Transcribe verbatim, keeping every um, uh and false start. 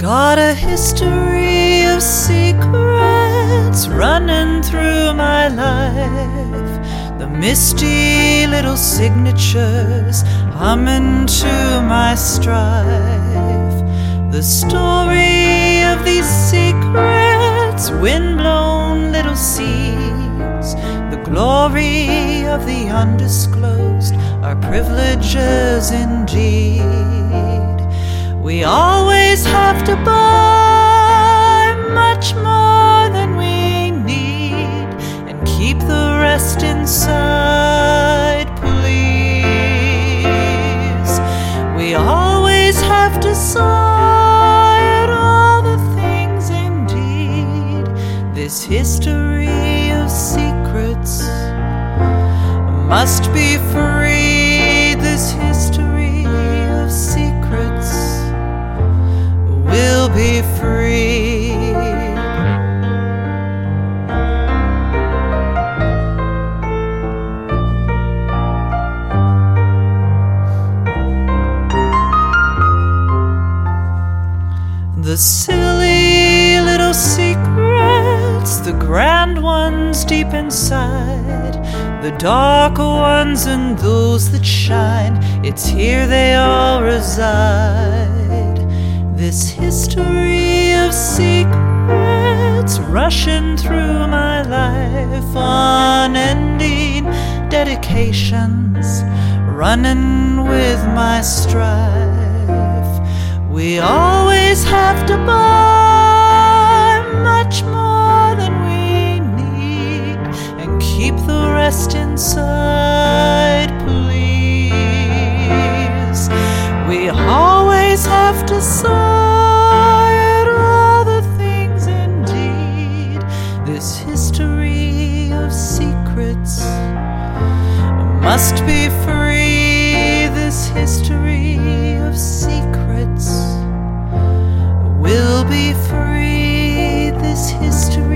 Got a history of secrets running through my life, the misty little signatures humming to my strife. The story of these secrets, wind-blown little seeds, the glory of the undisclosed, our privileges indeed. We always have to buy much more than we need and keep the rest inside, please. We always have to sigh at all the things indeed. This history of secrets must be free. This history of secrets will be free. The silly little secrets, the grand ones deep inside, the darker ones and those that shine, it's here they all reside. This history of secrets rushing through my life, unending dedications running with my strife. We always have to buy much more than we need and keep the rest inside, please. We always have to sigh at all the things indeed. This history of secrets must be free. This history of secrets will be free. This history